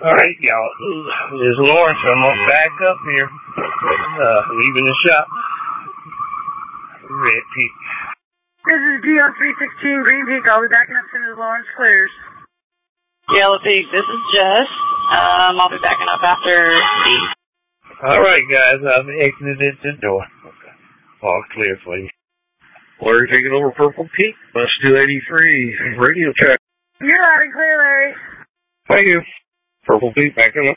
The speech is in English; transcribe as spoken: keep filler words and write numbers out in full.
Alright, y'all. This is Lawrence. I'm gonna back up here. Uh, leaving the shop. Red Peak. This is D on three sixteen Green Peak. I'll be backing up as soon as Lawrence clears. Yellow Peak, this is Jess. Um, I'll be backing up after Steve. Alright, guys. I'll be exiting the door. Okay. All clear for you. Larry taking over Purple Peak. Bus two eighty-three. Radio check. You're loud and clear, Larry. Thank you. Purple Peak backing up.